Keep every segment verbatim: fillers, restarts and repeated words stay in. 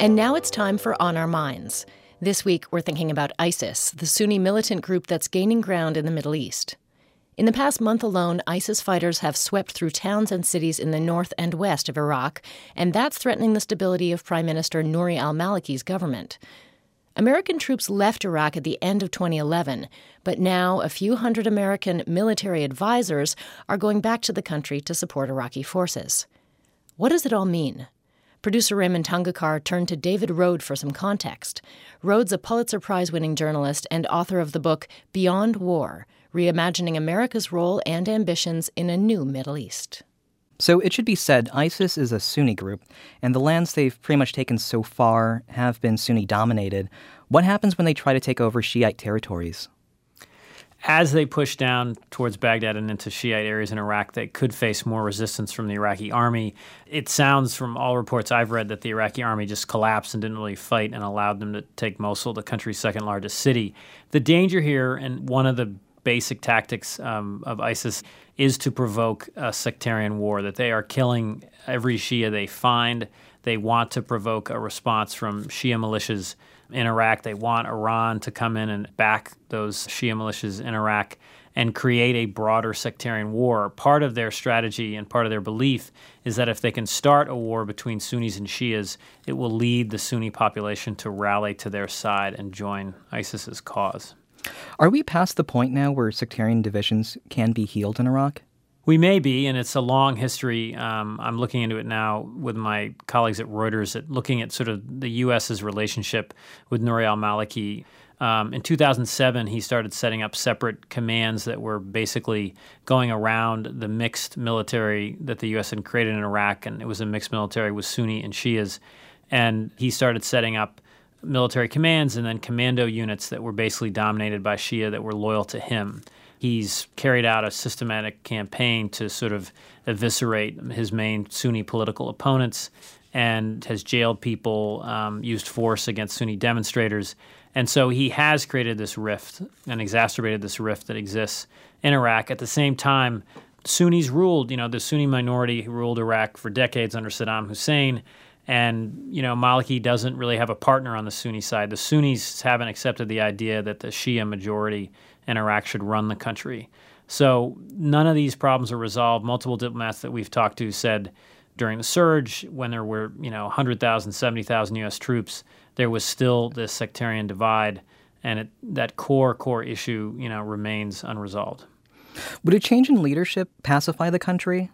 And now it's time for On Our Minds. This week, we're thinking about ISIS, the Sunni militant group that's gaining ground in the Middle East. In the past month alone, ISIS fighters have swept through towns and cities in the north and west of Iraq, and that's threatening the stability of Prime Minister Nouri al-Maliki's government. American troops left Iraq at the end of twenty eleven, but now a few hundred American military advisors are going back to the country to support Iraqi forces. What does it all mean? Producer Raymond Tungakar turned to David Rode for some context. Rode's a Pulitzer Prize-winning journalist and author of the book Beyond War, Reimagining America's Role and Ambitions in a New Middle East. So it should be said, ISIS is a Sunni group, and the lands they've pretty much taken so far have been Sunni-dominated. What happens when they try to take over Shiite territories? As they push down towards Baghdad and into Shiite areas in Iraq, they could face more resistance from the Iraqi army. It sounds from all reports I've read that the Iraqi army just collapsed and didn't really fight and allowed them to take Mosul, the country's second largest city. The danger here, and one of the basic tactics um, of ISIS, is to provoke a sectarian war, that they are killing every Shia they find. They want to provoke a response from Shia militias in Iraq. They want Iran to come in and back those Shia militias in Iraq and create a broader sectarian war. Part of their strategy and part of their belief is that if they can start a war between Sunnis and Shias, it will lead the Sunni population to rally to their side and join ISIS's cause. Are we past the point now where sectarian divisions can be healed in Iraq? We may be, and it's a long history. Um, I'm looking into it now with my colleagues at Reuters, at looking at sort of the U S's relationship with Nouri al-Maliki. Um, in two thousand seven, he started setting up separate commands that were basically going around the mixed military that the U S had created in Iraq, and it was a mixed military with Sunni and Shias. And he started setting up military commands and then commando units that were basically dominated by Shia that were loyal to him. He's carried out a systematic campaign to sort of eviscerate his main Sunni political opponents and has jailed people, um, used force against Sunni demonstrators. And so he has created this rift and exacerbated this rift that exists in Iraq. At the same time, Sunnis ruled, you know, the Sunni minority who ruled Iraq for decades under Saddam Hussein. And, you know, Maliki doesn't really have a partner on the Sunni side. The Sunnis haven't accepted the idea that the Shia majority in Iraq should run the country. So none of these problems are resolved. Multiple diplomats that we've talked to said during the surge, when there were, you know, one hundred thousand, seventy thousand U S troops, there was still this sectarian divide, and it, that core, core issue, you know, remains unresolved. Would a change in leadership pacify the country?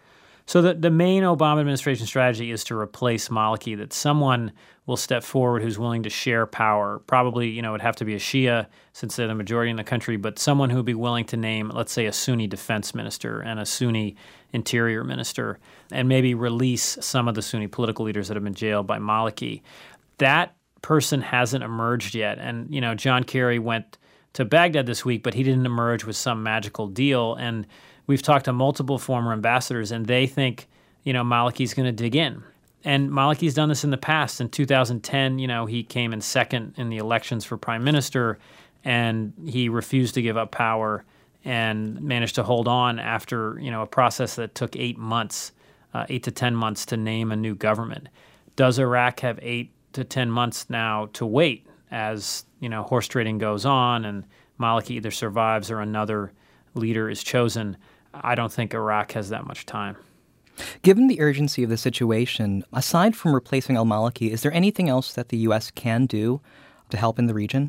So the, the main Obama administration strategy is to replace Maliki, that someone will step forward who's willing to share power. Probably, you know, it would have to be a Shia since they're the majority in the country, but someone who would be willing to name, let's say, a Sunni defense minister and a Sunni interior minister, and maybe release some of the Sunni political leaders that have been jailed by Maliki. That person hasn't emerged yet. And, you know, John Kerry went to Baghdad this week, but he didn't emerge with some magical deal. And we've talked to multiple former ambassadors, and they think, you know, Maliki's going to dig in. And Maliki's done this in the past. In two thousand ten, you know, he came in second in the elections for prime minister, and he refused to give up power and managed to hold on after, you know, a process that took eight months, uh, eight to ten months to name a new government. Does Iraq have eight to ten months now to wait as, you know, horse trading goes on and Maliki either survives or another leader is chosen? I don't think Iraq has that much time. Given the urgency of the situation, aside from replacing al-Maliki, is there anything else that the U S can do to help in the region?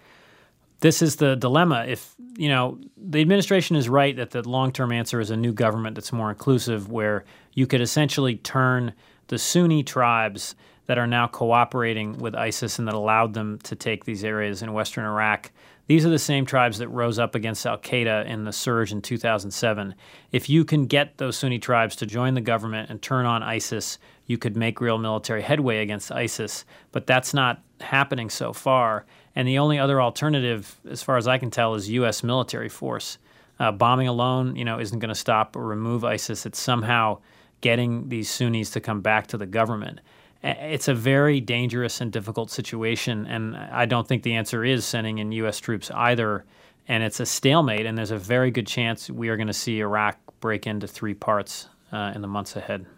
This is the dilemma. If, you know, the administration is right that the long-term answer is a new government that's more inclusive, where you could essentially turn the Sunni tribes that are now cooperating with ISIS and that allowed them to take these areas in western Iraq. These are the same tribes that rose up against al-Qaeda in the surge in two thousand seven. If you can get those Sunni tribes to join the government and turn on ISIS, you could make real military headway against ISIS. But that's not happening so far. And the only other alternative, as far as I can tell, is U S military force. Uh, bombing alone, you know, isn't going to stop or remove ISIS. It's somehow getting these Sunnis to come back to the government. It's a very dangerous and difficult situation, and I don't think the answer is sending in U S troops either. And it's a stalemate, and there's a very good chance we are going to see Iraq break into three parts uh, in the months ahead.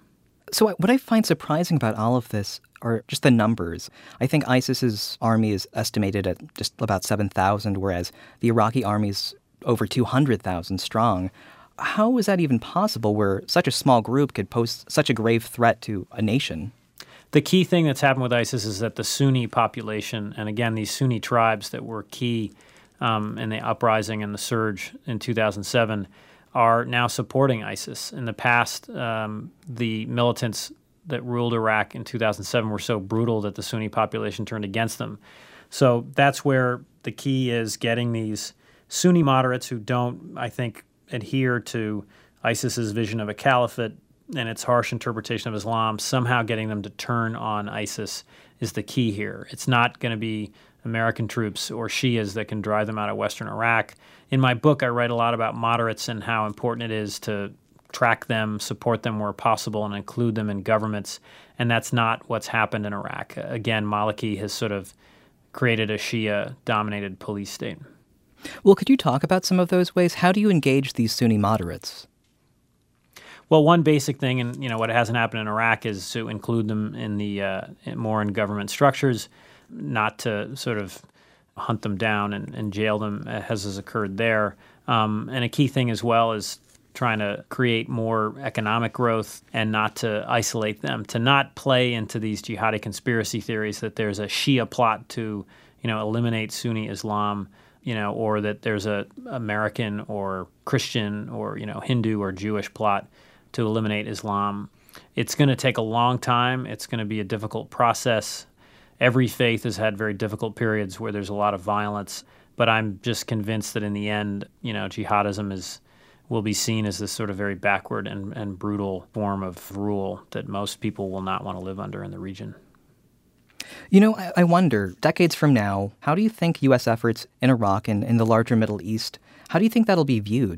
So what I find surprising about all of this are just the numbers. I think ISIS's army is estimated at just about seven thousand, whereas the Iraqi army's over two hundred thousand strong. How is that even possible where such a small group could pose such a grave threat to a nation? The key thing that's happened with ISIS is that the Sunni population, and again, these Sunni tribes that were key um, in the uprising and the surge in two thousand seven, are now supporting ISIS. In the past, um, the militants that ruled Iraq in two thousand seven were so brutal that the Sunni population turned against them. So that's where the key is, getting these Sunni moderates who don't, I think, adhere to ISIS's vision of a caliphate and its harsh interpretation of Islam, somehow getting them to turn on ISIS is the key here. It's not going to be American troops or Shias that can drive them out of western Iraq. In my book, I write a lot about moderates and how important it is to track them, support them where possible, and include them in governments. And that's not what's happened in Iraq. Again, Maliki has sort of created a Shia-dominated police state. Well, could you talk about some of those ways? How do you engage these Sunni moderates? Well, one basic thing, and you know what hasn't happened in Iraq, is to include them in the uh, more in government structures, not to sort of hunt them down and, and jail them, as has occurred there. Um, and a key thing as well is trying to create more economic growth and not to isolate them, to not play into these jihadi conspiracy theories that there's a Shia plot to, you know, eliminate Sunni Islam, you know, or that there's a American or Christian or, you know, Hindu or Jewish plot to eliminate Islam. It's going to take a long time. It's going to be a difficult process. Every faith has had very difficult periods where there's a lot of violence, but I'm just convinced that in the end, you know, jihadism is will be seen as this sort of very backward and, and brutal form of rule that most people will not want to live under in the region. You know, I, I wonder, decades from now, how do you think U S efforts in Iraq and in the larger Middle East, how do you think that'll be viewed?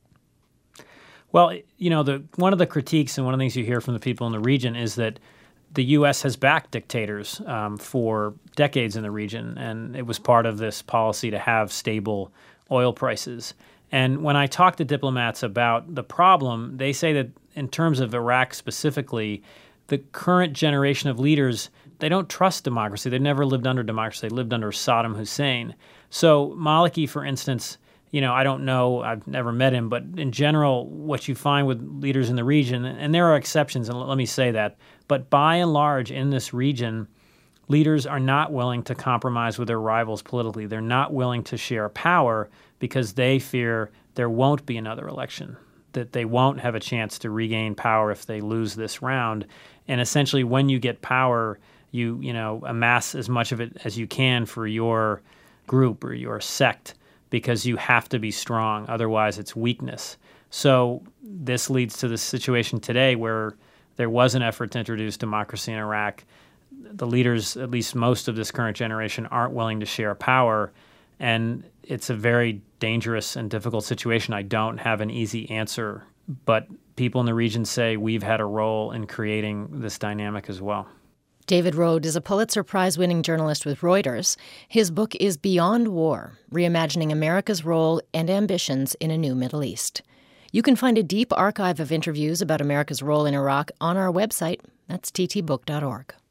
Well, you know, the one of the critiques and one of the things you hear from the people in the region is that the U S has backed dictators um, for decades in the region, and it was part of this policy to have stable oil prices. And when I talk to diplomats about the problem, they say that in terms of Iraq specifically, the current generation of leaders, they don't trust democracy. They've never lived under democracy. They lived under Saddam Hussein. So Maliki, for instance, you know, I don't know, I've never met him, but in general, what you find with leaders in the region, and there are exceptions, and let me say that, but by and large in this region, leaders are not willing to compromise with their rivals politically. They're not willing to share power because they fear there won't be another election, that they won't have a chance to regain power if they lose this round. And essentially, when you get power, you, you know, amass as much of it as you can for your group or your sect, because you have to be strong. Otherwise, it's weakness. So this leads to the situation today where there was an effort to introduce democracy in Iraq. The leaders, at least most of this current generation, aren't willing to share power. And it's a very dangerous and difficult situation. I don't have an easy answer, but people in the region say we've had a role in creating this dynamic as well. David Rohde is a Pulitzer Prize-winning journalist with Reuters. His book is Beyond War, Reimagining America's Role and Ambitions in a New Middle East. You can find a deep archive of interviews about America's role in Iraq on our website. That's t t book dot org.